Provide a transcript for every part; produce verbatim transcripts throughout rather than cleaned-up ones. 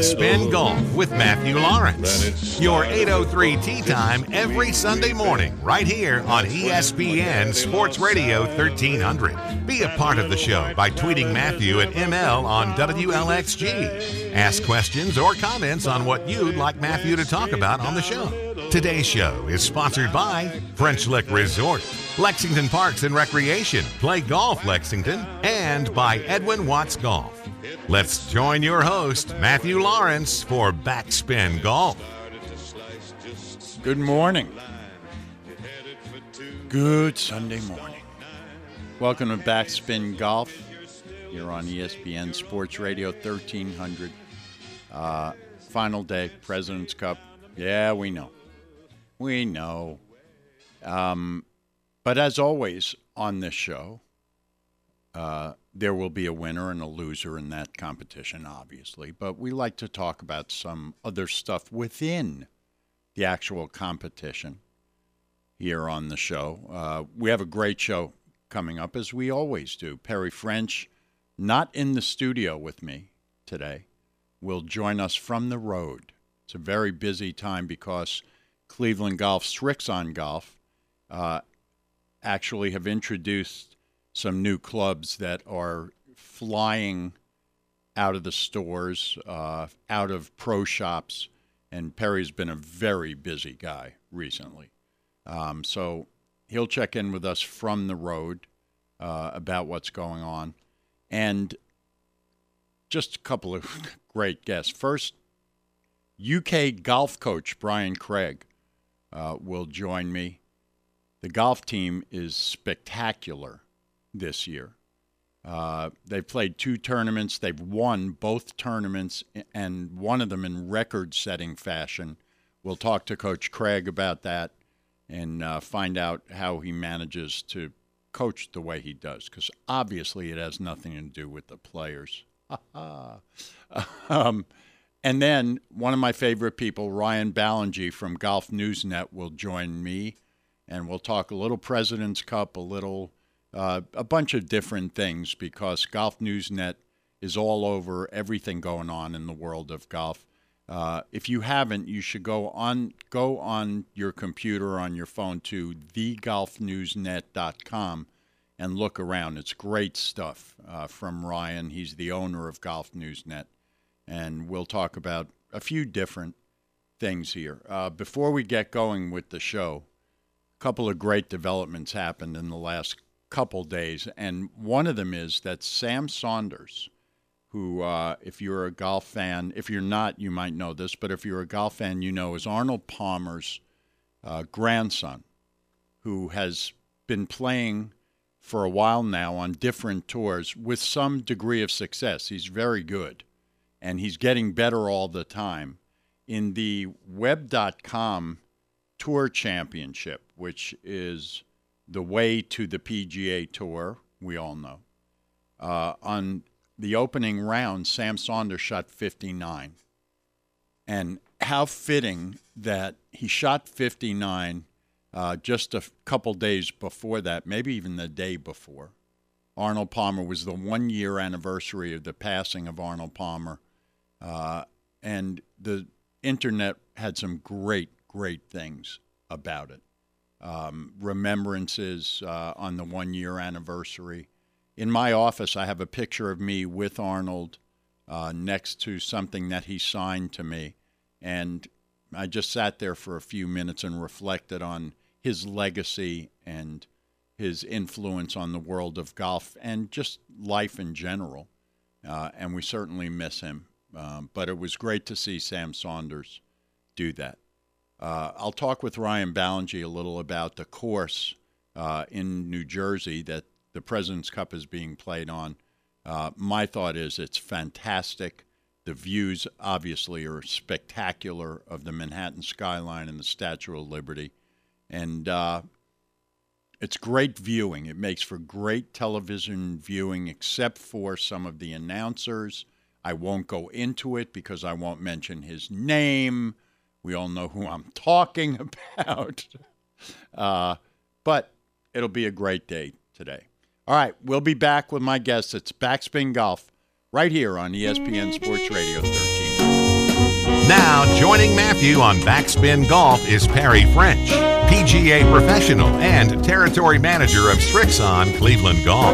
Backspin Golf with Matthew Lawrence. Your eight oh three tee time every Sunday morning right here on E S P N Sports Radio thirteen hundred. Be a part of the show by tweeting Matthew at M L on W L X G. Ask questions or comments on what you'd like Matthew to talk about on the show. Today's show is sponsored by French Lick Resort, Lexington Parks and Recreation, Play Golf Lexington, and by Edwin Watts Golf. Let's join your host, Matthew Lawrence, for Backspin Golf. Good morning. Good Sunday morning. Welcome to Backspin Golf here on E S P N Sports Radio thirteen hundred. Uh, final day, President's Cup. Yeah, we know. We know. Um, but as always on this show, uh, there will be a winner and a loser in that competition, obviously. But we like to talk about some other stuff within the actual competition here on the show. Uh, we have a great show coming up, as we always do. Perry French, not in the studio with me today, will join us from the road. It's a very busy time because Cleveland Golf, Srixon Golf, uh, actually have introduced some new clubs that are flying out of the stores, uh, out of pro shops, and Perry's been a very busy guy recently. Um, so he'll check in with us from the road uh, about what's going on. And just a couple of great guests. First, U K golf coach Brian Craig uh, will join me. The golf team is spectacular this year. Uh, they've played two tournaments. They've won both tournaments, and one of them in record-setting fashion. We'll talk to Coach Craig about that and uh, find out how he manages to coach the way he does, because obviously it has nothing to do with the players. um, and then one of my favorite people, Ryan Ballingy from Golf Newsnet, will join me, and we'll talk a little President's Cup, a little, uh, a bunch of different things, because Golf Newsnet is all over everything going on in the world of golf. Uh, if you haven't, you should go on go on your computer or on your phone to the golf news net dot com and look around. It's great stuff uh, from Ryan. He's the owner of Golf Newsnet, and we'll talk about a few different things here. Uh, before we get going with the show, a couple of great developments happened in the last couple days, and one of them is that Sam Saunders, who, uh, if you're a golf fan, if you're not, you might know this, but if you're a golf fan, you know is Arnold Palmer's uh, grandson, who has been playing for a while now on different tours with some degree of success. He's very good, and he's getting better all the time. In the web dot com Tour Championship, which is the way to the P G A Tour, we all know, uh, on the opening round, Sam Saunders shot fifty-nine. And how fitting that he shot fifty-nine uh, just a couple days before that, maybe even the day before. Arnold Palmer was the one-year anniversary of the passing of Arnold Palmer. Uh, and the internet had some great, great things about it. Um, remembrances uh, on the one-year anniversary. In my office, I have a picture of me with Arnold uh, next to something that he signed to me. And I just sat there for a few minutes and reflected on his legacy and his influence on the world of golf and just life in general. Uh, and we certainly miss him. Um, but it was great to see Sam Saunders do that. Uh, I'll talk with Ryan Ballingy a little about the course uh, in New Jersey that the President's Cup is being played on. Uh, my thought is it's fantastic. The views, obviously, are spectacular of the Manhattan skyline and the Statue of Liberty. And uh, it's great viewing. It makes for great television viewing, except for some of the announcers. I won't go into it because I won't mention his name. We all know who I'm talking about. uh, but it'll be a great day today. All right, we'll be back with my guests. It's Backspin Golf right here on E S P N Sports Radio thirteen. Now, joining Matthew on Backspin Golf is Perry French, P G A professional and territory manager of Srixon Cleveland Golf.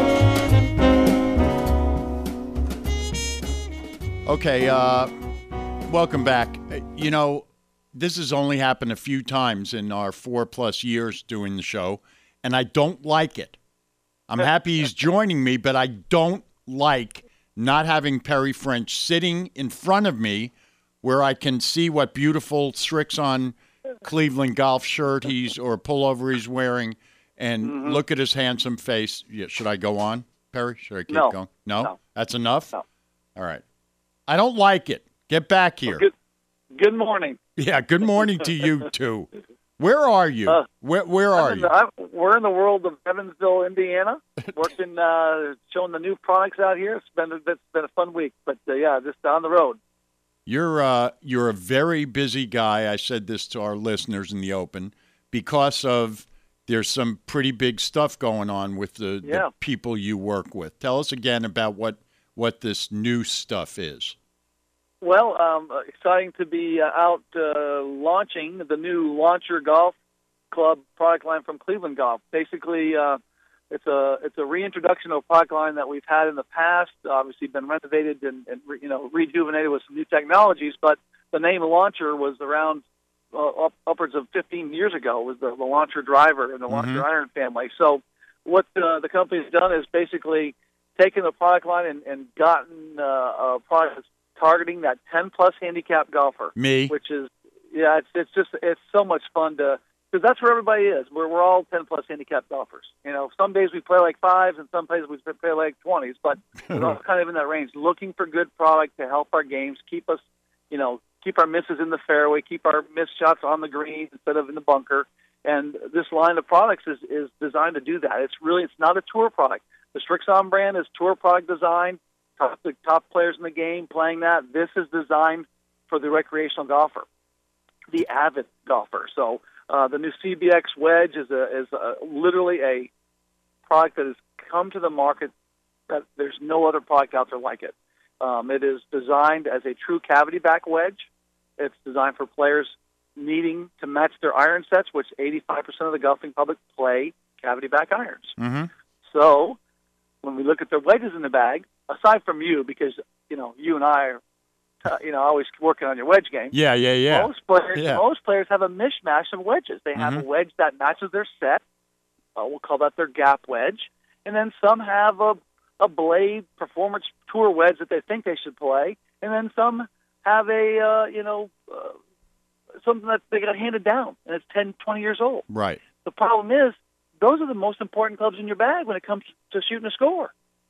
Okay, uh, welcome back. You know, this has only happened a few times in our four-plus years doing the show, and I don't like it. I'm happy he's joining me, but I don't like not having Perry French sitting in front of me where I can see what beautiful Srixon Cleveland Golf shirt he's or pullover he's wearing and mm-hmm. look at his handsome face. Yeah, should I go on, Perry? Should I keep no. going? No? no? That's enough? No. All right. I don't like it. Get back here. Well, good, good morning. Yeah, good morning to you, too. Where are you? Uh, where where are in, you? I'm, we're in the world of Evansville, Indiana, working, uh, showing the new products out here. It's been, it's been a fun week, but, uh, yeah, just on the road. You're uh, you're a very busy guy. I said this to our listeners in the open because of there's some pretty big stuff going on with the, yeah. the people you work with. Tell us again about what, what this new stuff is. Well, um, exciting to be uh, out uh, launching the new Launcher Golf Club product line from Cleveland Golf. Basically, uh, it's a it's a reintroduction of a product line that we've had in the past. Obviously, been renovated and, and you know rejuvenated with some new technologies. But the name Launcher was around uh, up, upwards of fifteen years ago. It was the, the Launcher driver and the Launcher mm-hmm. iron family. So, what uh, the company's done is basically taken the product line and, and gotten uh, a product that's targeting that ten plus handicap golfer. Me, which is yeah, it's it's just it's so much fun to because that's where everybody is. We're we're all ten plus handicap golfers. You know, some days we play like fives, and some days we play like twenties, but we're all kind of in that range, looking for good product to help our games, keep us, you know, keep our misses in the fairway, keep our missed shots on the green instead of in the bunker. And this line of products is is designed to do that. It's really it's not a tour product. The Srixon brand is tour product design. Top, the top players in the game playing that. This is designed for the recreational golfer, the avid golfer. So uh, the new C B X wedge is a, is a, literally a product that has come to the market that there's no other product out there like it. Um, it is designed as a true cavity back wedge. It's designed for players needing to match their iron sets, which eighty-five percent of the golfing public play cavity back irons. Mm-hmm. So when we look at the wedges in the bag, aside from you, because, you know, you and I are, uh, you know, always working on your wedge game. Yeah, yeah, yeah. Most players, yeah. most players have a mishmash of wedges. They have mm-hmm. a wedge that matches their set. Uh, we'll call that their gap wedge. And then some have a, a blade performance tour wedge that they think they should play. And then some have a, uh, you know, uh, something that they got handed down, and it's ten, twenty years old. Right. The problem is, those are the most important clubs in your bag when it comes to shooting a score.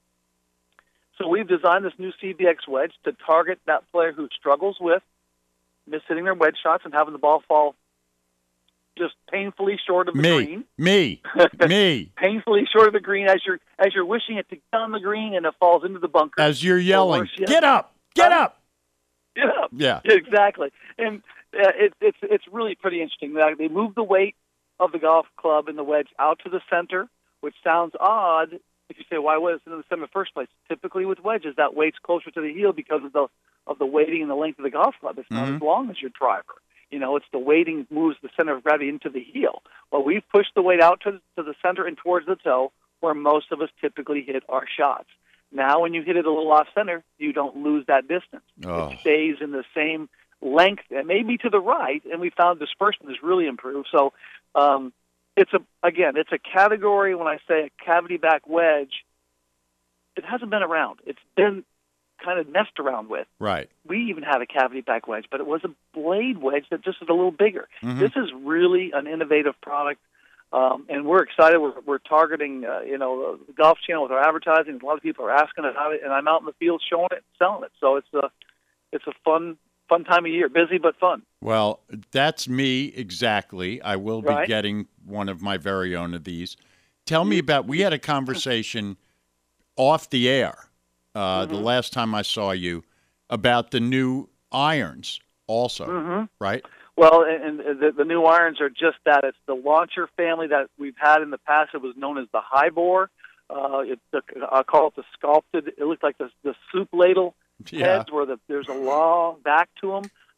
So we've designed this new C B X wedge to target that player who struggles with mishitting their wedge shots and having the ball fall just painfully short of the me, green. Me, me, painfully short of the green as you're as you're wishing it to get on the green and it falls into the bunker. As you're yelling, "Get up! Get uh, up! Get up!" Yeah, exactly. And uh, it, it's it's really pretty interesting. They move the weight of the golf club and the wedge out to the center, which sounds odd. If you say, why was it in the center in the first place? Typically with wedges, that weight's closer to the heel because of the of the weighting and the length of the golf club. It's not mm-hmm. as long as your driver. You know, it's the weighting moves the center of gravity into the heel. Well, we've pushed the weight out to, to the center and towards the toe, where most of us typically hit our shots. Now, when you hit it a little off center, you don't lose that distance. Oh. It stays in the same length, and maybe to the right, and we found disbursement has really improved. So, um, It's a again, it's a category. When I say a cavity back wedge, it hasn't been around. It's been kind of messed around with. Right. We even had a cavity back wedge, but it was a blade wedge that just is a little bigger. Mm-hmm. This is really an innovative product, um, and we're excited. We're, we're targeting, uh, you know, the Golf Channel with our advertising. A lot of people are asking about it, and I'm out in the field showing it, selling it. So it's a it's a fun. Fun time of year, busy but fun. Well, that's me exactly. I will be right. getting one of my very own of these. Tell me about, we had a conversation off the air uh, mm-hmm. the last time I saw you about the new irons also, mm-hmm. right? Well, and, and the, the new irons are just that. It's the Launcher family that we've had in the past. It was known as the high bore. Uh, it, the, I call it the sculpted. It looked like the, the soup ladle. Yeah. Heads where the, there's a long back to them.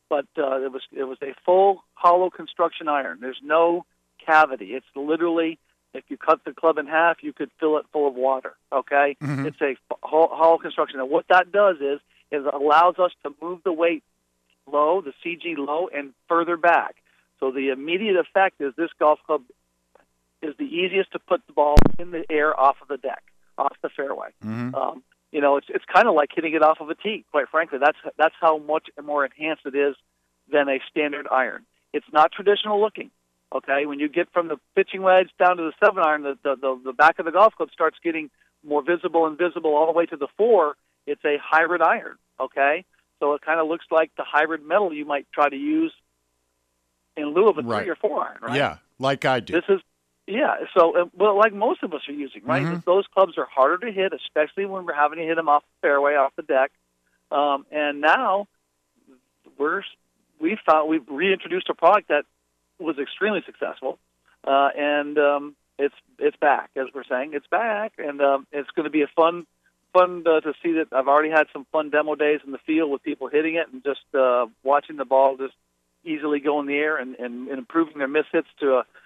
but uh, it was it was a full hollow construction iron. There's no cavity. It's literally, if you cut the club in half, you could fill it full of water. Okay, Mm-hmm. it's a hollow construction, and what that does is is it allows us to move the weight low, the C G low, and further back. So the immediate effect is this golf club is the easiest to put the ball in the air off of the deck, off the fairway. Mm-hmm. Um, you know, it's it's kind of like hitting it off of a tee. Quite frankly, that's that's how much more enhanced it is than a standard iron. It's not traditional looking. Okay, when you get from the pitching wedge down to the seven iron, the the, the, the back of the golf club starts getting more visible and visible all the way to the four. It's a hybrid iron. Okay, so it kind of looks like the hybrid metal you might try to use in lieu of a Right. three or four iron. Right? Yeah, like I do. This is, yeah, so, uh, well, like most of us are using, right? Mhm. Those clubs are harder to hit, especially when we're having to hit them off the fairway, off the deck. Um, and now we're, we found, we've reintroduced a product that was extremely successful, uh, and um, it's it's back, as we're saying. It's back, and um, it's going to be a fun, fun uh, to see that. I've already had some fun demo days in the field with people hitting it and just uh, watching the ball just easily go in the air and, and, and improving their miss hits to a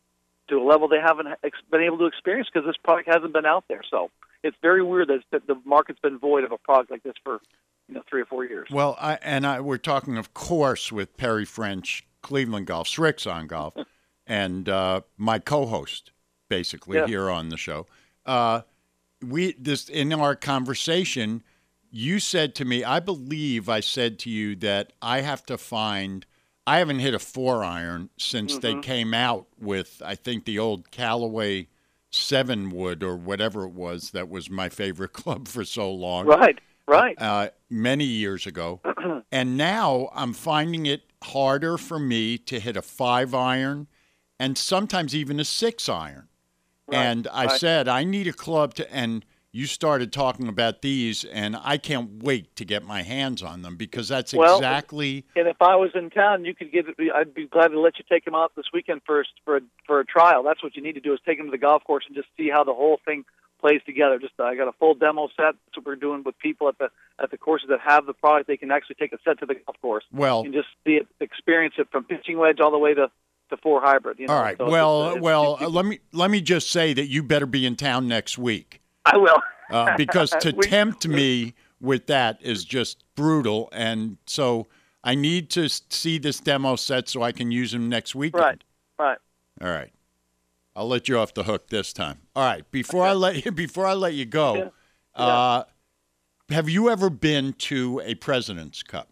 to a level they haven't ex- been able to experience because this product hasn't been out there. So it's very weird that, that the market's been void of a product like this for you know three or four years. Well, I, and I, we're talking, of course, with Perry French, Cleveland Golf, Srix on Golf, and uh, my co-host, basically, Yeah. here on the show. Uh, we this in our conversation, you said to me, I believe I said to you that I have to find – I haven't hit a four iron since Mm-hmm. they came out with, I think, the old Callaway seven wood or whatever it was that was my favorite club for so long. Right, right. Uh, many years ago. And now I'm finding it harder for me to hit a five iron and sometimes even a six iron. Right, And I right. said, I need a club to, and you started talking about these, and I can't wait to get my hands on them because that's Well, exactly. And if I was in town, you could get. I'd be glad to let you take him out this weekend first for a, for a trial. That's what you need to do is take him to the golf course and just see how the whole thing plays together. Just I got a full demo set. That's what we're doing with people at the at the courses that have the product. They can actually take a set to the golf course Well, and just see it, experience it from pitching wedge all the way to, to four hybrid. You know? all right. So it's- well, it's- well, it's- uh, let me let me just say that you better be in town next week. I will. Uh, because to We- tempt me with that is just brutal. And so I need to s- see this demo set so I can use them next weekend. Right, right. All right. I'll let you off the hook this time. All right. Before I let you, before I let you go, Yeah. Uh, have you ever been to a President's Cup?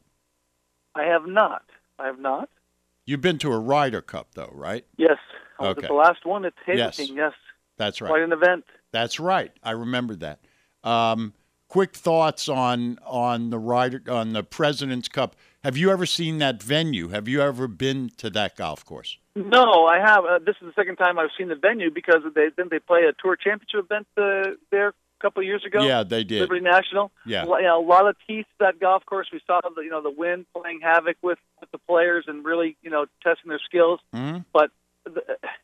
I have not. I have not. You've been to a Ryder Cup, though, right? Yes. I was Okay. at the last one at Yes. Hazeltine. Yes. That's right. Quite an event. That's right. I remember that. Um, quick thoughts on on the Ryder on the President's Cup. Have you ever seen that venue? Have you ever been to that golf course? No, I have. Uh, this is the second time I've seen the venue because they didn't they play a tour championship event uh, there a couple of years ago. Yeah, they did. Liberty National. Yeah. Well, you know, a lot of teeth to that golf course. We saw the you know the wind playing havoc with, with the players and really you know testing their skills. Mm-hmm. But the,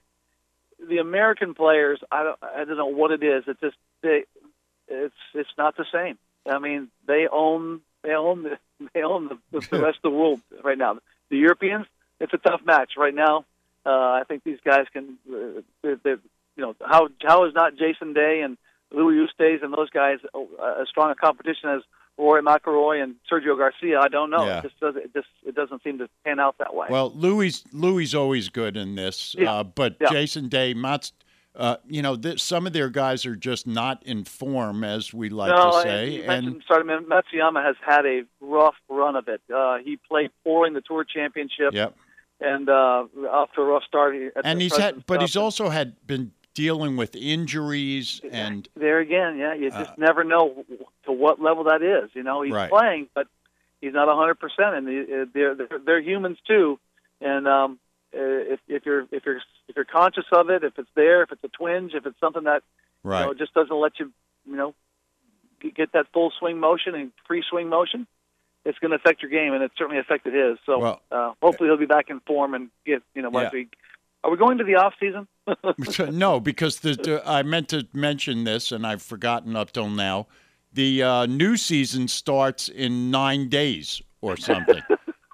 the American players, I don't I don't know what it is. It's just they, it's it's not the same. I mean, they own they own the, they own the, the rest of the world right now. The Europeans, it's a tough match right now. Uh, I think these guys can. Uh, they're, they're, you know how how is not Jason Day and Louis Oosthuizen and those guys uh, as strong a competition as Rory McIlroy and Sergio Garcia? I don't know. Yeah. It just doesn't. It just it doesn't seem to pan out that way. Well, Louis Louis always good in this, Yeah. uh, but Yeah. Jason Day, Mats, uh, you know, th- some of their guys are just not in form, as we like no, to and say. you And mentioned, sorry, Matsuyama has had a rough run of it. Uh, he played poor in the Tour Championship, yep, and uh, off to a rough start. At and the he's President's had, but Cup. he's also had been dealing with injuries and there again, yeah, you just Uh, never know to what level that is. You know, he's Right. playing, but he's not one hundred percent, and the, they're, they're they're humans too. And um, if if you're if you're if you're conscious of it, if it's there, if it's a twinge, if it's something that right. you know just doesn't let you you know get that full swing motion and free swing motion, it's going to affect your game, and it certainly affected his. So Well, uh, hopefully he'll be back in form and get you know. Yeah. Once we, are we going to the off season? No, because the, the I meant to mention this, and I've forgotten up till now. The uh, new season starts in nine days or something.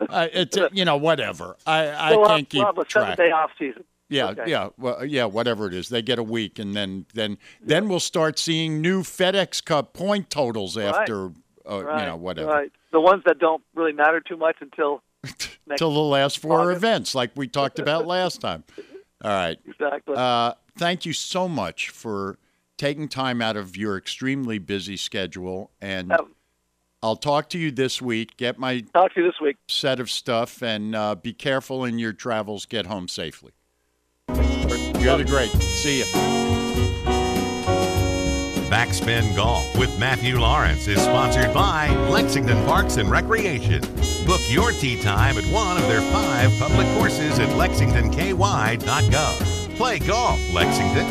uh, it's uh, you know whatever. I, I so can't keep we'll have a track. seven day off season. Yeah, okay. yeah, well, yeah, whatever it is, they get a week, and then then then we'll start seeing new FedEx Cup point totals after right. Uh, right. you know whatever. Right. The ones that don't really matter too much until until the last four August. events, like we talked about last time. All right. Exactly. Uh, thank you so much for taking time out of your extremely busy schedule, and Um, I'll talk to you this week. Get my talk to you this week. set of stuff, and uh, be careful in your travels. Get home safely. You're the great. See you. Backspin Golf with Matthew Lawrence is sponsored by Lexington Parks and Recreation. Book your tee time at one of their five public courses at lexington k y dot gov. Play golf, Lexington.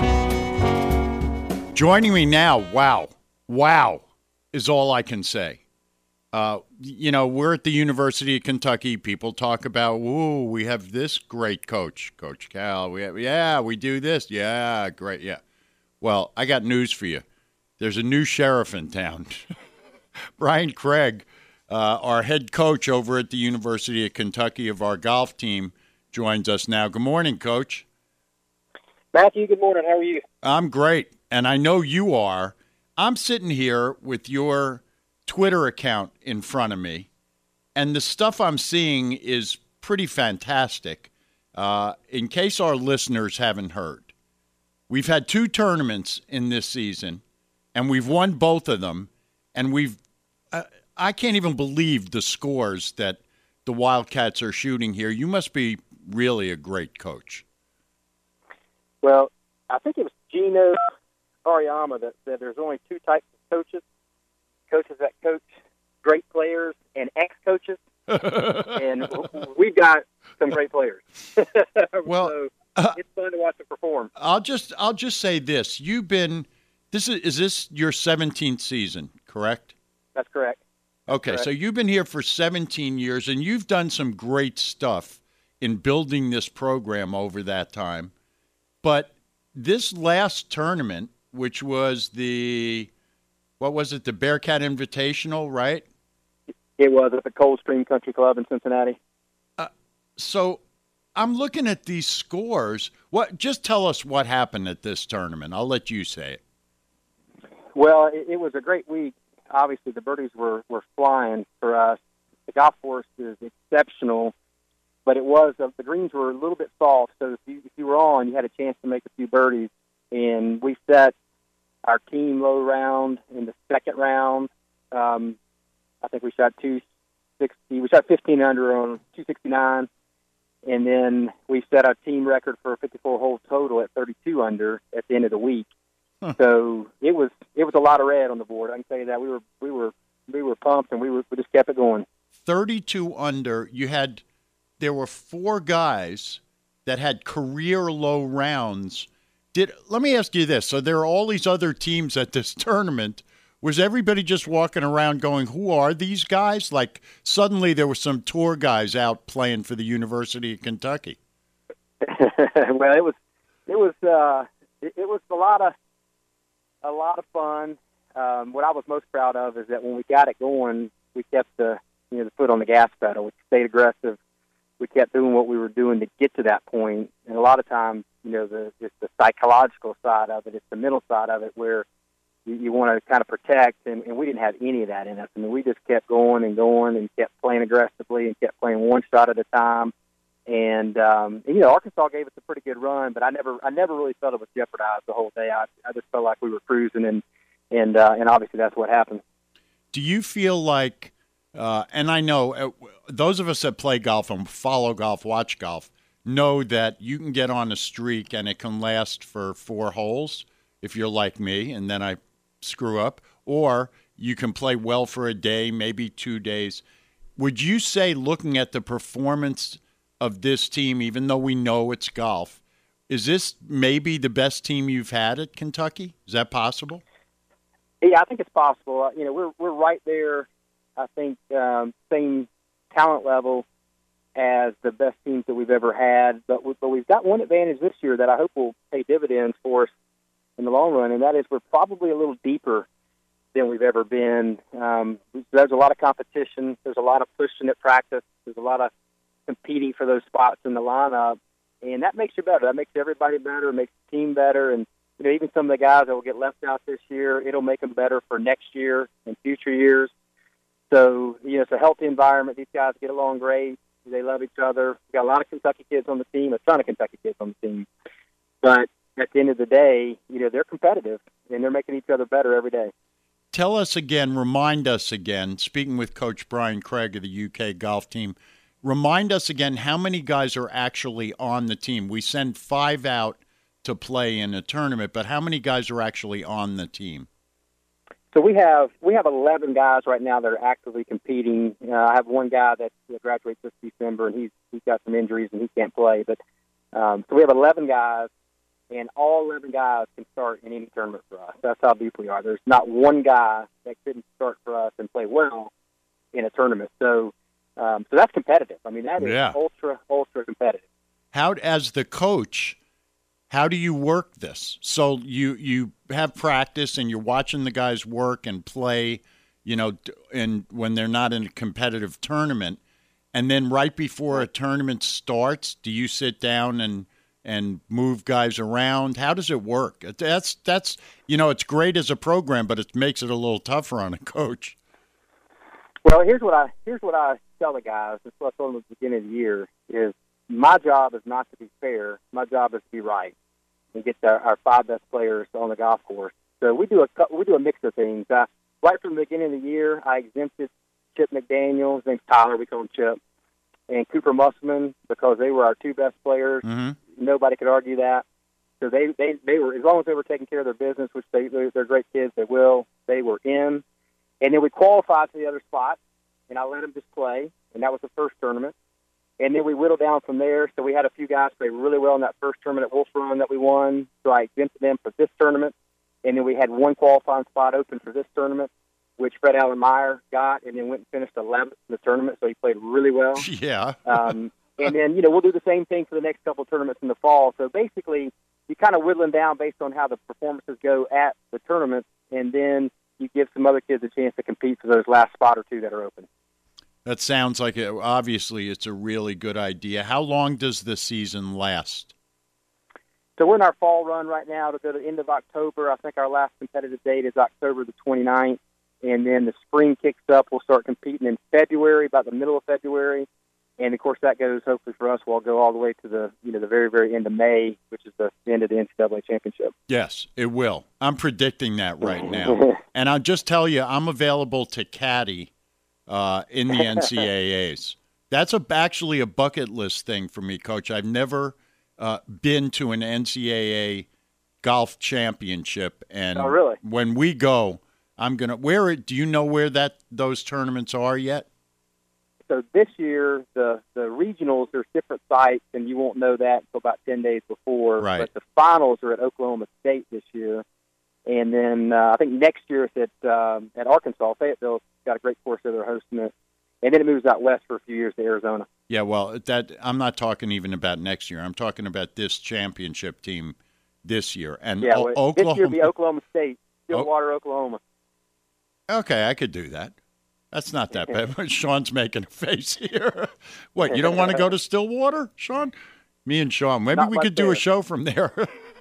Joining me now, wow, wow, is all I can say. Uh, you know, we're at the University of Kentucky. People talk about, ooh, we have this great coach, Coach Cal. We have, yeah, we do this. Yeah, great, yeah. Well, I got news for you. There's a new sheriff in town. Brian Craig, uh, our head coach over at the University of Kentucky of our golf team, joins us now. Good morning, Coach. Matthew, good morning. How are you? I'm great, and I know you are. I'm sitting here with your Twitter account in front of me, and the stuff I'm seeing is pretty fantastic. Uh, in case our listeners haven't heard, we've had two tournaments in this season, and we've won both of them, and we've uh, I can't even believe the scores that the Wildcats are shooting here. You must be really a great coach. Well, I think it was Gino Ariyama that said there's only two types of coaches, coaches that coach great players and ex-coaches, and we've got some great players. Well, so uh, it's fun to watch them perform. I'll just I'll just say this: you've been this is is this your seventeenth season, correct? That's correct. That's okay, correct. so you've been here for seventeen years, and you've done some great stuff in building this program over that time. But this last tournament, which was the what was it, the Bearcat Invitational, right? It was at the Coldstream Country Club in Cincinnati. Uh, so I'm looking at these scores. What? Just tell us what happened at this tournament. I'll let you say it. Well, it, it was a great week. Obviously, the birdies were, were flying for us. The golf course is exceptional, but it was uh, the greens were a little bit soft. So if you, if you were on, you had a chance to make a few birdies. And we set our team low round in the second round. Um, I think we shot two sixty. We shot fifteen under on two sixty-nine. And then we set our team record for a fifty-four hole total at thirty-two under at the end of the week. Huh. So it was it was a lot of red on the board. I can tell you that we were we were we were pumped, and we were we just kept it going. thirty-two under. You had there were four guys that had career low rounds. Did let me ask you this: so there are all these other teams at this tournament. Was everybody just walking around going, "Who are these guys?" Like suddenly there were some tour guys out playing for the University of Kentucky. Well, it was it was uh, it, it was a lot of a lot of fun. Um, what I was most proud of is that when we got it going, we kept the you know the foot on the gas pedal. We stayed aggressive. We kept doing what we were doing to get to that point. And a lot of times, you know, the it's the psychological side of it, it's the mental side of it, where you, you want to kind of protect, and, and we didn't have any of that in us. I mean, we just kept going and going and kept playing aggressively and kept playing one shot at a time. And, um, and you know, Arkansas gave us a pretty good run, but I never, I never really felt it was jeopardized the whole day. I, I just felt like we were cruising, and and uh, and obviously that's what happened. Do you feel like, uh, and I know uh, those of us that play golf and follow golf, watch golf, know that you can get on a streak and it can last for four holes if you're like me, and then I screw up, or you can play well for a day, maybe two days. Would you say, looking at the performance of this team, even though we know it's golf, is this maybe the best team you've had at Kentucky? Is that possible? Yeah, I think it's possible. Uh, you know, we're we're right there. I think um, same talent level as the best teams that we've ever had, but we, but we've got one advantage this year that I hope will pay dividends for us in the long run, and that is we're probably a little deeper than we've ever been. Um, there's a lot of competition. There's a lot of pushing at practice. There's a lot of competing for those spots in the lineup, and that makes you better. That makes everybody better. It makes the team better, and you know, even some of the guys that will get left out this year, it'll make them better for next year and future years. So, you know, it's a healthy environment. These guys get along great. They love each other. We've got a lot of Kentucky kids on the team, a ton of Kentucky kids on the team. But at the end of the day, you know, they're competitive, and they're making each other better every day. Tell us again, remind us again, speaking with Coach Brian Craig of the U K golf team, remind us again how many guys are actually on the team. We send five out to play in a tournament, but how many guys are actually on the team? So we have we have eleven guys right now that are actively competing. Uh, I have one guy that graduates this December, and he's he's got some injuries and he can't play. But um, so we have eleven guys, and all eleven guys can start in any tournament for us. That's how deep we are. There's not one guy that couldn't start for us and play well in a tournament. So um, so that's competitive. I mean, that is yeah. ultra ultra competitive. How, as the coach, how do you work this? So you, you have practice and you're watching the guys work and play, you know, and when they're not in a competitive tournament, and then right before a tournament starts, do you sit down and and move guys around? How does it work? That's that's you know, it's great as a program, but it makes it a little tougher on a coach. Well, here's what I here's what I tell the guys. This is what I told them at the beginning of the year is. My job is not to be fair. My job is to be right and get the, our five best players on the golf course. So we do a we do a mix of things. Uh, right from the beginning of the year, I exempted Chip McDaniel, his name's Tyler, we call him Chip, and Cooper Musselman because they were our two best players. Mm-hmm. Nobody could argue that. So they, they, they were, as long as they were taking care of their business, which they they're, they're great kids, they will. They were in, and then we qualified to the other spot, and I let them just play, and that was the first tournament. And then we whittled down from there. So we had a few guys play really well in that first tournament at Wolf Run that we won. So I exempted them for this tournament. And then we had one qualifying spot open for this tournament, which Fred Allen Meyer got, and then went and finished eleventh in the tournament. So he played really well. Yeah. um, and then, you know, we'll do the same thing for the next couple of tournaments in the fall. So basically, you kind of whittling down based on how the performances go at the tournament. And then you give some other kids a chance to compete for those last spot or two that are open. That sounds like, it, obviously, it's a really good idea. How long does the season last? So we're in our fall run right now to go to the end of October. I think our last competitive date is October the twenty-ninth. And then the spring kicks up. We'll start competing in February, about the middle of February. And, of course, that goes, hopefully for us, we'll go all the way to the you know the very, very end of May, which is the end of the N C double A championship. Yes, it will. I'm predicting that right now. And I'll just tell you, I'm available to caddy Uh, in the N C double A's. That's a, actually a bucket list thing for me, Coach. I've never uh, been to an N C double A golf championship, and oh, really? When we go, I'm gonna. Where do you know where that those tournaments are yet? So this year, the the regionals are different sites, and you won't know that until about ten days before. Right. But the finals are at Oklahoma State this year, and then uh, I think next year it's at um, at Arkansas. Fayetteville's got a great course there; they're hosting it, and then it moves out west for a few years to Arizona. Yeah, well, that I'm not talking even about next year. I'm talking about this championship team this year. And yeah, o- well, Oklahoma. This year will be Oklahoma State, Stillwater, o- Oklahoma. Okay, I could do that. That's not that bad. But Sean's making a face here. What, you don't want to go to Stillwater, Sean? Me and Sean, maybe Not we much could do there. a show from there.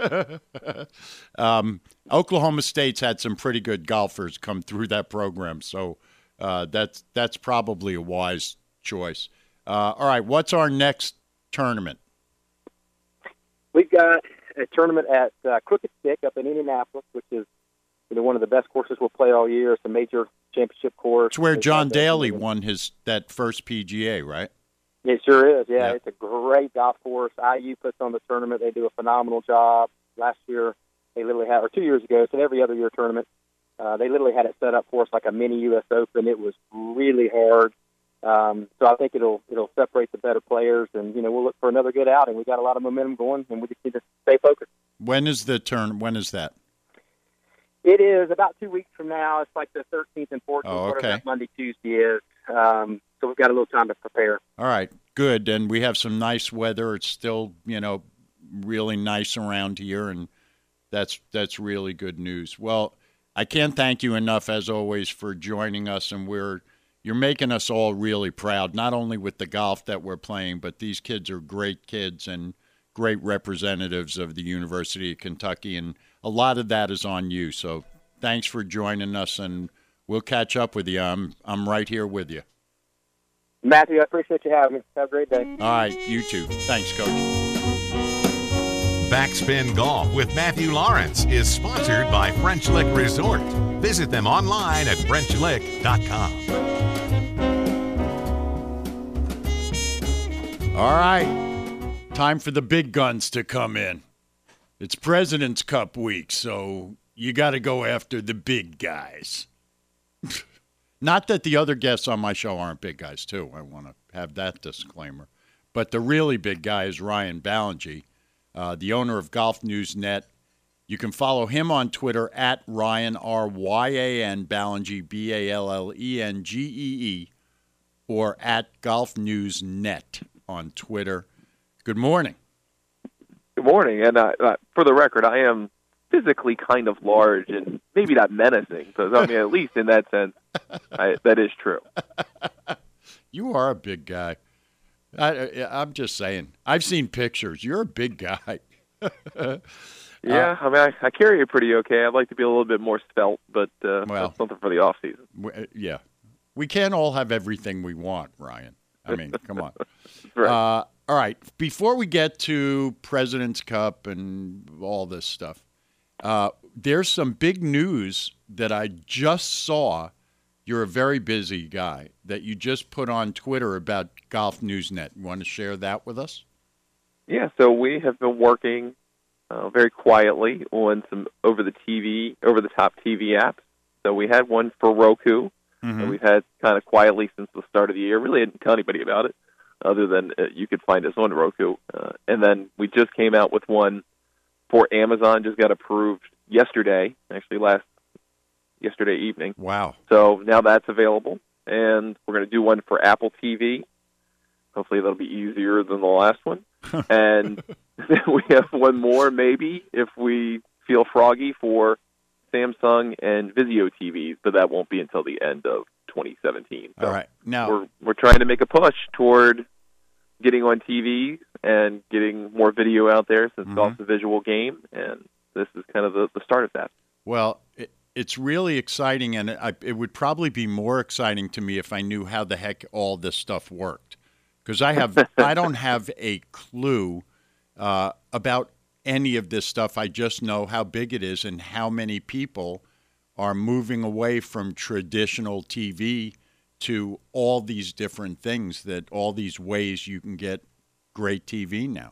um, Oklahoma State's had some pretty good golfers come through that program, so uh, that's that's probably a wise choice. Uh, all right, what's our next tournament? We've got a tournament at uh, Crooked Stick up in Indianapolis, which is you know one of the best courses we'll play all year. It's a major championship course. It's where It's John got Daly that- won his that first P G A, right? It sure is, yeah. Yeah. It's a great golf course. I U puts on the tournament. They do a phenomenal job. Last year, they literally had, or two years ago, it's an every other year tournament. Uh, they literally had it set up for us like a mini U S Open. It was really hard. Um, so I think it'll it'll separate the better players, and you know we'll look for another good outing. We got a lot of momentum going, and we just need to stay focused. When is the turn? When is that? It is about two weeks from now. It's like the thirteenth and fourteenth, Oh, whatever okay. that Monday, Tuesday is. Um, so we've got a little time to prepare. All right, good. And we have some nice weather. It's still, you know, really nice around here, and that's that's really good news. Well, I can't thank you enough, as always, for joining us, and we're you're making us all really proud, not only with the golf that we're playing, but these kids are great kids and great representatives of the University of Kentucky, and a lot of that is on you. So thanks for joining us, and we'll catch up with you. I'm, I'm right here with you. Matthew, I appreciate you having me. Have a great day. All right, you too. Thanks, Coach. Backspin Golf with Matthew Lawrence is sponsored by French Lick Resort. Visit them online at french lick dot com. All right, time for the big guns to come in. It's President's Cup week, so you got to go after the big guys. Not that the other guests on my show aren't big guys, too. I want to have that disclaimer. But the really big guy is Ryan Ballengee, uh, the owner of Golf News Net. You can follow him on Twitter at Ryan, R Y A N, Ballengee, B A L L E N G E E, or at Golf News Net on Twitter. Good morning. Good morning. And uh, uh, for the record, I am physically kind of large and maybe not menacing. So, I mean, at least in that sense, I, that is true. You are a big guy. I, I'm just saying. I've seen pictures. You're a big guy. Yeah, I mean, I, I carry it pretty okay. I'd like to be a little bit more svelte, but uh, well, that's something for the off season. W- yeah. We can't all have everything we want, Ryan. I mean, come on. Right. Uh, all right. Before we get to President's Cup and all this stuff, uh, there's some big news that I just saw. You're a very busy guy that you just put on Twitter about Golf News Net. You want to share that with us? Yeah, so we have been working uh, very quietly on some over-the-T V, over-the-top T V apps. So we had one for Roku. Mm-hmm. And we've had kind of quietly since the start of the year. Really didn't tell anybody about it, other than uh, you could find us on Roku. Uh, and then we just came out with one for Amazon. Just got approved yesterday, actually last yesterday evening. Wow! So now that's available, and we're going to do one for Apple T V. Hopefully that'll be easier than the last one. And we have one more, maybe, if we feel froggy, for Samsung and Vizio T Vs, but that won't be until the end of twenty seventeen. So all right, now we're we're trying to make a push toward getting on T V and getting more video out there, since mm-hmm. golf's a visual game, and this is kind of the, the start of that. Well, it, it's really exciting, and it, I, it would probably be more exciting to me if I knew how the heck all this stuff worked, because I have I don't have a clue uh, about any of this stuff. I just know how big it is and how many people are moving away from traditional T V to all these different things, that all these ways you can get great T V now.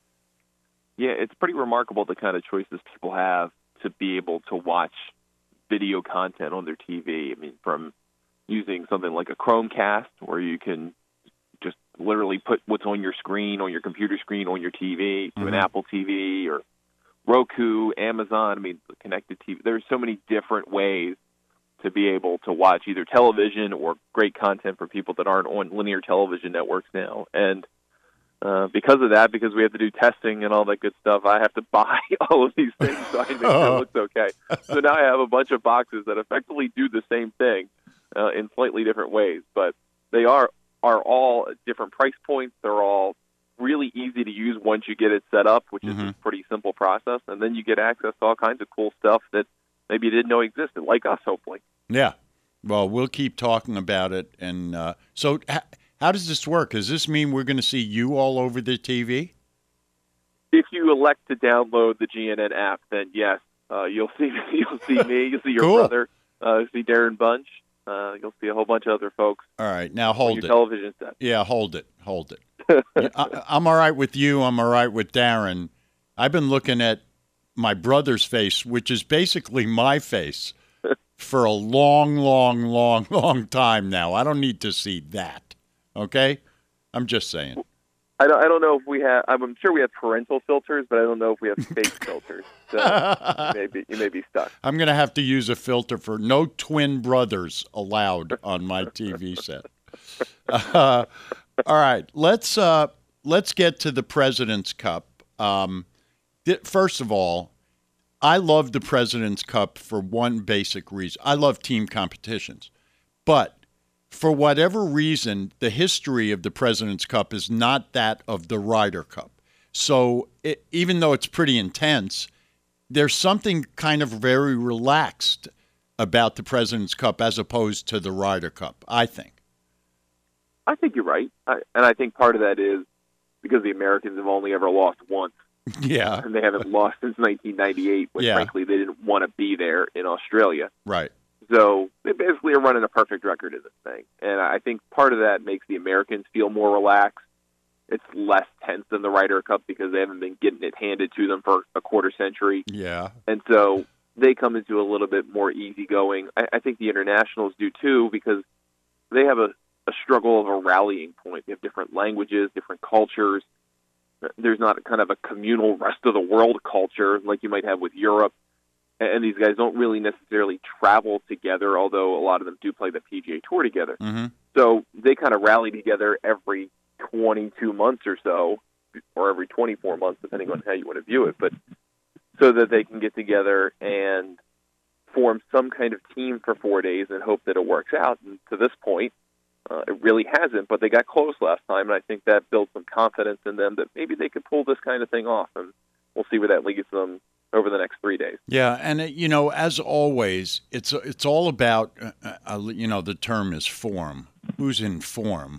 Yeah, it's pretty remarkable the kind of choices people have to be able to watch video content on their T V. I mean, from using something like a Chromecast, where you can just literally put what's on your screen, on your computer screen, on your T V, to mm-hmm. an Apple T V, or Roku, Amazon. I mean, connected T V. There's so many different ways to be able to watch either television or great content for people that aren't on linear television networks now. And uh, because of that, because we have to do testing and all that good stuff, I have to buy all of these things so I make sure it looks okay. So now I have a bunch of boxes that effectively do the same thing uh, in slightly different ways, but they are are all at different price points. They're all really easy to use once you get it set up, which mm-hmm. is a pretty simple process, and then you get access to all kinds of cool stuff that maybe you didn't know existed, like us, hopefully. Yeah. Well, we'll keep talking about it. And uh, so h- how does this work? Does this mean we're going to see you all over the T V? If you elect to download the G N N app, then yes, uh, you'll see you'll see me, you'll see your cool. brother, uh, you'll see Darren Bunch, uh, you'll see a whole bunch of other folks. All right, now hold on your it. Television set. Yeah, hold it, hold it. I, I'm all right with you. I'm all right with Darren. I've been looking at my brother's face, which is basically my face, for a long, long, long, long time now. I don't need to see that. Okay? I'm just saying. I don't, I don't know if we have, I'm sure we have parental filters, but I don't know if we have fake filters. So you, may be, you may be stuck. I'm going to have to use a filter for no twin brothers allowed on my T V set. Uh, all right. Let's, uh, let's get to the President's Cup. Um, th- first of all, I love the President's Cup for one basic reason. I love team competitions. But for whatever reason, the history of the President's Cup is not that of the Ryder Cup. So it, even though it's pretty intense, there's something kind of very relaxed about the President's Cup as opposed to the Ryder Cup, I think. I think you're right. I, and I think part of that is because the Americans have only ever lost once. Yeah. And they haven't lost since nineteen ninety-eight, when yeah. frankly they didn't want to be there in Australia. Right. So they basically are running a perfect record in this thing. And I think part of that makes the Americans feel more relaxed. It's less tense than the Ryder Cup because they haven't been getting it handed to them for a quarter century. Yeah. And so they come into a little bit more easygoing. I, I think the internationals do too because they have a, a struggle of a rallying point. They have different languages, different cultures. There's not kind of a communal rest of the world culture like you might have with Europe. And these guys don't really necessarily travel together, although a lot of them do play the P G A Tour together. Mm-hmm. So they kind of rally together every twenty-two months or so, or every twenty-four months, depending on how you want to view it, but so that they can get together and form some kind of team for four days and hope that it works out. And to this point, uh, it really hasn't, but they got close last time, and I think that builds some confidence in them that maybe they could pull this kind of thing off, and we'll see where that leads them over the next three days. Yeah, and, it, you know, as always, it's it's all about, uh, uh, you know, the term is form. Who's in form?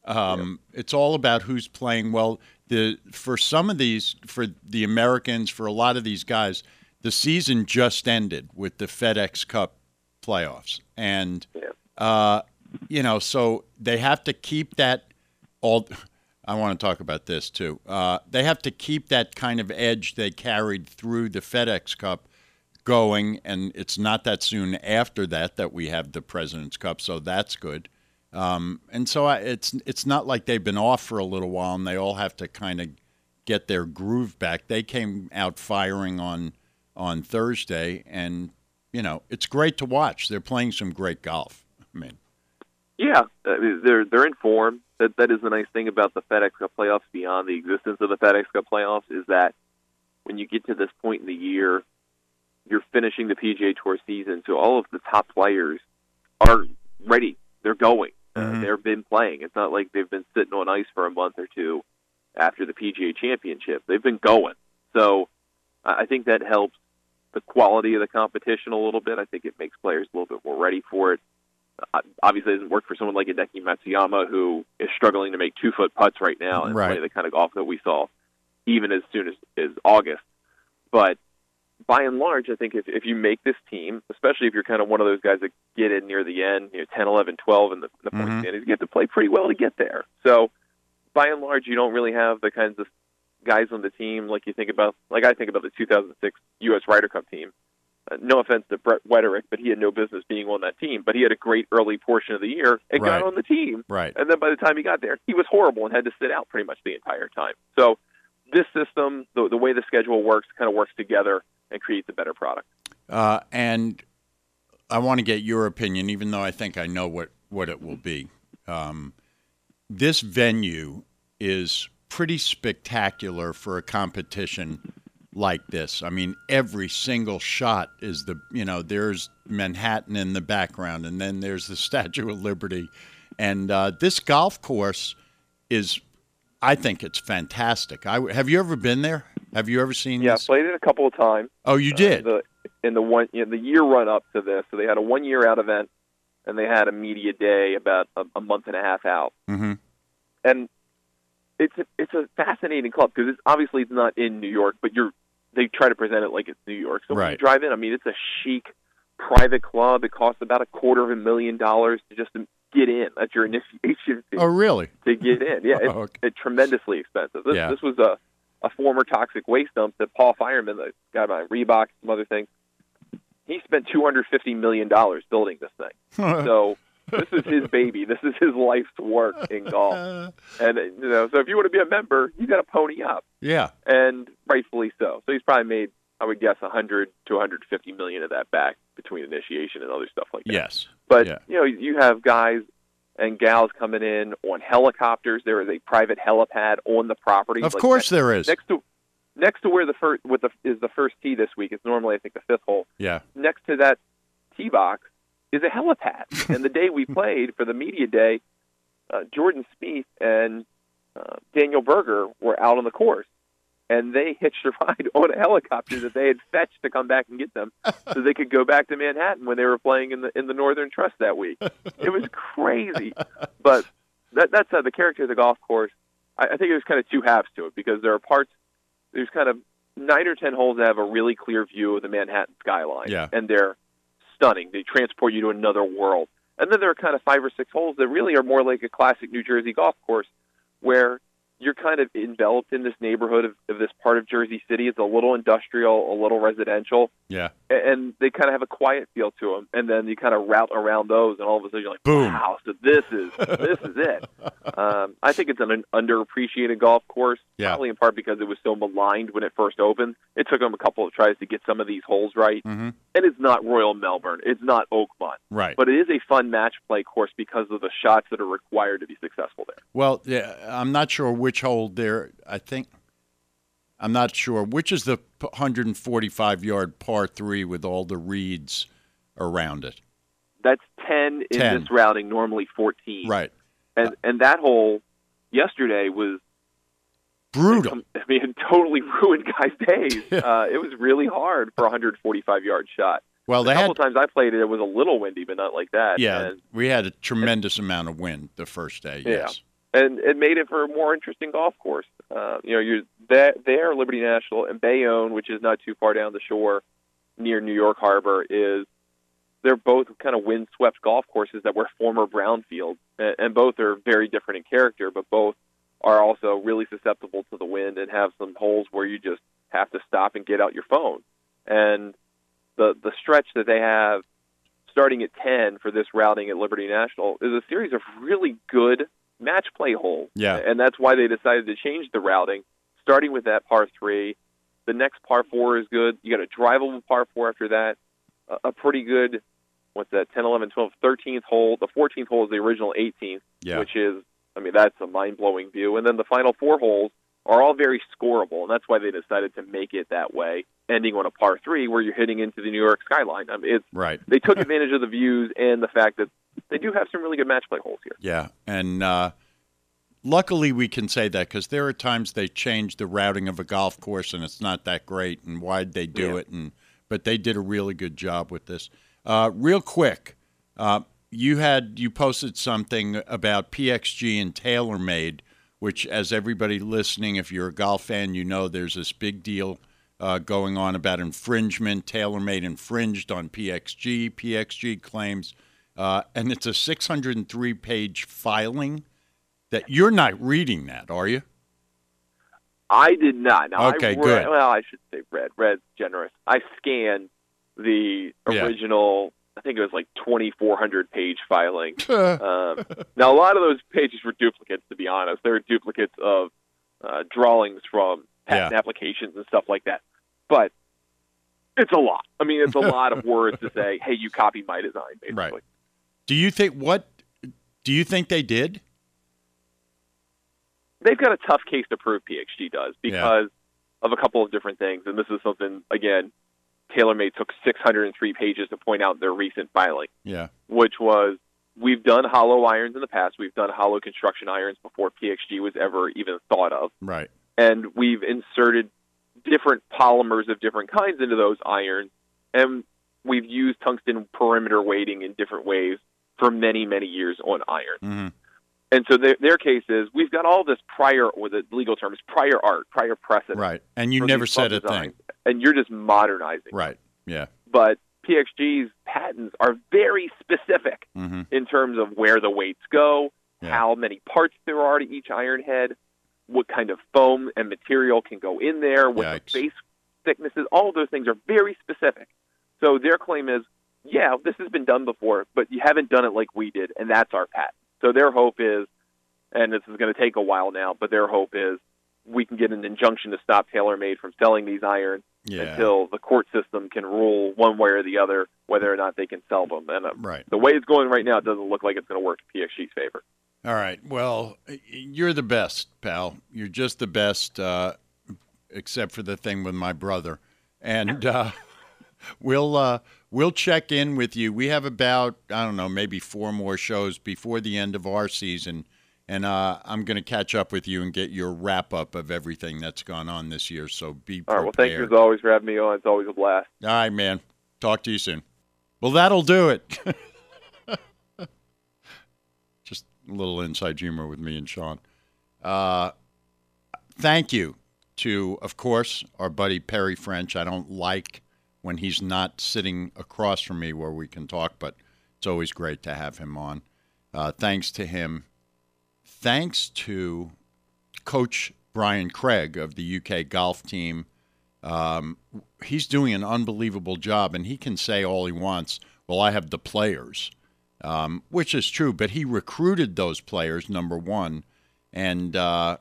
Um, yeah. It's all about who's playing well. The For some of these, for the Americans, for a lot of these guys, the season just ended with the FedEx Cup playoffs. And, yeah. uh, you know, so they have to keep that all – I want to talk about this, too. Uh, they have to keep that kind of edge they carried through the FedEx Cup going, and it's not that soon after that that we have the President's Cup, so that's good. Um, and so I, it's it's not like they've been off for a little while, and they all have to kind of get their groove back. They came out firing on on Thursday, and, you know, it's great to watch. They're playing some great golf. I mean, yeah, they're they're in form. That that is the nice thing about the FedEx Cup playoffs beyond the existence of the FedEx Cup playoffs is that when you get to this point in the year, you're finishing the P G A Tour season, so all of the top players are ready. They're going. Mm-hmm. Uh, they've been playing. It's not like they've been sitting on ice for a month or two after the P G A Championship. They've been going. So I think that helps the quality of the competition a little bit. I think it makes players a little bit more ready for it. Obviously, it doesn't work for someone like Hideki Matsuyama, who is struggling to make two-foot putts right now and right. play the kind of golf that we saw even as soon as, as August. But by and large, I think if, if you make this team, especially if you're kind of one of those guys that get in near the end, you know, ten, eleven, twelve in the, the point mm-hmm. standings, you have to play pretty well to get there. So by and large, you don't really have the kinds of guys on the team like you think about, like I think about the two thousand six U S Ryder Cup team. Uh, no offense to Brett Wederick, but he had no business being on that team. But he had a great early portion of the year and right. got on the team. Right. And then by the time he got there, he was horrible and had to sit out pretty much the entire time. So this system, the, the way the schedule works, kind of works together and creates a better product. Uh, and I want to get your opinion, even though I think I know what, what it will be. Um, this venue is pretty spectacular for a competition like this. I mean, every single shot is the, you know, there's Manhattan in the background, and then there's the Statue of Liberty. And uh, this golf course is, I think it's fantastic. I, have you ever been there? Have you ever seen yeah, this? Yeah, played it a couple of times. Oh, you did? Uh, the, in the one, you know, the year run up to this. So they had a one year out event, and they had a media day about a, a month and a half out. Mm-hmm. And it's a, it's a fascinating club because it's obviously it's not in New York, but you're they try to present it like it's New York. So right. when you drive in, I mean, it's a chic private club. It costs about a quarter of a million dollars to just get in. That's your initiation fee. Oh, really? To get in. Yeah, it's, oh, okay. it's tremendously expensive. This, yeah. this was a, a former toxic waste dump that Paul Fireman, the guy behind Reebok, some other things, he spent two hundred fifty million dollars building this thing. So this is his baby. This is his life's work in golf. And, you know, so if you want to be a member, you got to pony up. Yeah. And rightfully so. So he's probably made, I would guess, one hundred to one hundred fifty million of that back between initiation and other stuff like that. Yes. But, yeah. you know, you have guys and gals coming in on helicopters. There is a private helipad on the property. Of like course next, there is. Next to next to where the first with the is the first tee this week. It's normally I think the fifth hole. Yeah. Next to that tee box is a helipad. And the day we played for the media day, uh, Jordan Spieth and uh, Daniel Berger were out on the course, and they hitched a ride on a helicopter that they had fetched to come back and get them, so they could go back to Manhattan when they were playing in the in the Northern Trust that week. It was crazy, but that that's uh, the character of the golf course. I, I think there's kind of two halves to it, because there are parts. There's kind of nine or ten holes that have a really clear view of the Manhattan skyline, yeah. and they're stunning. They transport you to another world. And then there are kind of five or six holes that really are more like a classic New Jersey golf course, where you're kind of enveloped in this neighborhood of, of this part of Jersey City. It's a little industrial, a little residential. Yeah. And they kind of have a quiet feel to them. And then you kind of route around those, and all of a sudden you're like, boom. Wow, so this is this is it. Um, I think it's an underappreciated golf course, yeah. probably in part because it was so maligned when it first opened. It took them a couple of tries to get some of these holes right. Mm-hmm. And it's not Royal Melbourne. It's not Oakmont. Right. But it is a fun match play course because of the shots that are required to be successful there. Well, yeah, I'm not sure which hole there. I think I'm not sure which is the one hundred forty-five yard par three with all the reeds around it. That's ten in ten. this routing, normally fourteen. Right. And and that hole yesterday was brutal. I mean, it totally ruined guys' days. uh, it was really hard for a one hundred forty-five yard shot. Well, they a couple had, times I played it, it was a little windy, but not like that. Yeah, and, we had a tremendous and, amount of wind the first day. Yeah. Yes. And it made it for a more interesting golf course. Uh, you know, you're there, there, Liberty National, and Bayonne, which is not too far down the shore near New York Harbor, is they're both kind of windswept golf courses that were former brownfields, and, and both are very different in character, but both are also really susceptible to the wind and have some holes where you just have to stop and get out your phone. And the the stretch that they have starting at ten for this routing at Liberty National is a series of really good match play holes. Yeah. And that's why they decided to change the routing, starting with that par three. The next par four is good. You got a drivable par four after that. A, a pretty good, what's that, ten, eleven, twelve, thirteenth hole. The fourteenth hole is the original eighteenth, yeah. which is, I mean, that's a mind-blowing view. And then the final four holes are all very scoreable, and that's why they decided to make it that way, ending on a par three where you're hitting into the New York skyline. I mean, it's, right. They took advantage of the views and the fact that they do have some really good match play holes here. Yeah, and uh, luckily we can say that because there are times they change the routing of a golf course and it's not that great, and why'd they do yeah. it? And but they did a really good job with this. Uh, real quick, uh, you had you posted something about P X G and TaylorMade, which, as everybody listening, if you're a golf fan, you know there's this big deal uh, going on about infringement. TaylorMade infringed on P X G. P X G claims, uh, and it's a six hundred three page filing that you're not reading that, are you? I did not. Now, okay, I read, good. Well, I should say read. Read's generous. I scanned the original, yeah. I think it was like twenty-four hundred page filing. um, now, a lot of those pages were duplicates, to be honest. They were duplicates of uh, drawings from patent yeah. applications and stuff like that. But it's a lot. I mean, it's a lot of words to say, hey, you copied my design, basically. Right. Do you think what do you think they did? They've got a tough case to prove, P X G does, because yeah. of a couple of different things. And this is something, again, TaylorMade took six hundred three pages to point out in their recent filing, yeah. which was, we've done hollow irons in the past. We've done hollow construction irons before P X G was ever even thought of. Right. And we've inserted different polymers of different kinds into those irons, and we've used tungsten perimeter weighting in different ways for many, many years on iron. Mm-hmm. And so their, their case is, we've got all this prior, or the legal term is prior art, prior precedent. Right. And you never said a thing. And you're just modernizing. Right. Yeah. But P X G's patents are very specific mm-hmm. in terms of where the weights go, yeah. how many parts there are to each iron head, what kind of foam and material can go in there, what Yikes. the base thickness is. All of those things are very specific. So their claim is, yeah, this has been done before, but you haven't done it like we did, and that's our patent. So their hope is, and this is going to take a while now, but their hope is we can get an injunction to stop TaylorMade from selling these irons yeah. until the court system can rule one way or the other whether or not they can sell them. And uh, right. the way it's going right now, it doesn't look like it's going to work in P X G's favor. All right. Well, you're the best, pal. You're just the best. Uh, except for the thing with my brother. And uh, we'll uh, we'll check in with you. We have about, I don't know, maybe four more shows before the end of our season. And uh, I'm going to catch up with you and get your wrap-up of everything that's gone on this year. So be prepared. All right, well, thank you as always for having me on. It's always a blast. All right, man. Talk to you soon. Well, that'll do it. Just a little inside humor with me and Sean. Uh, thank you to, of course, our buddy Perry French. I don't like when he's not sitting across from me where we can talk, but it's always great to have him on. Uh, thanks to him. Thanks to Coach Brian Craig of the U K golf team. Um, he's doing an unbelievable job, and he can say all he wants, well, I have the players, um, which is true, but he recruited those players, number one, and uh,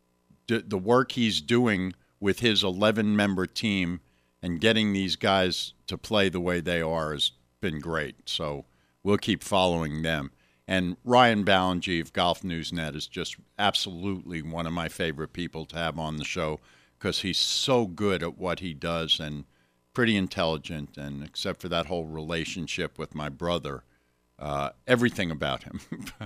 d- the work he's doing with his eleven-member team and getting these guys to play the way they are has been great, so we'll keep following them. And Ryan Ballengee of Golf News Net is just absolutely one of my favorite people to have on the show because he's so good at what he does and pretty intelligent. And except for that whole relationship with my brother, uh, everything about him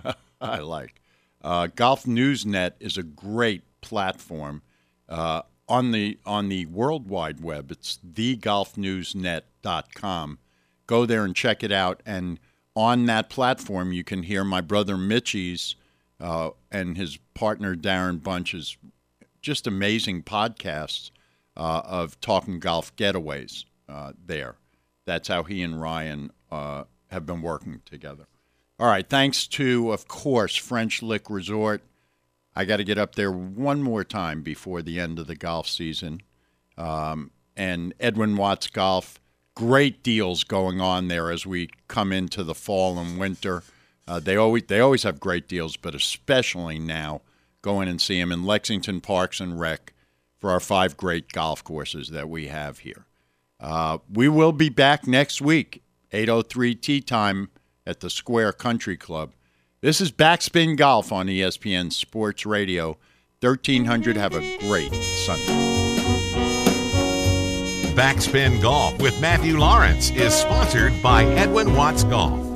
I like. Uh, Golf News Net is a great platform. Uh, on the on the World Wide Web, it's the golf news net dot com. Go there and check it out. And on that platform, you can hear my brother Mitchie's uh, and his partner Darren Bunch's just amazing podcasts uh, of talking golf getaways uh, there. That's how he and Ryan uh, have been working together. All right, thanks to, of course, French Lick Resort. I got to get up there one more time before the end of the golf season. Um, and Edwin Watts Golf. Great deals going on there as we come into the fall and winter. Uh, they always they always have great deals, but especially now, go in and see them in Lexington Parks and Rec for our five great golf courses that we have here. Uh, we will be back next week, eight oh three tee time at the Square Country Club. This is Backspin Golf on E S P N Sports Radio, thirteen hundred. Have a great Sunday. Backspin Golf with Matthew Lawrence is sponsored by Edwin Watts Golf.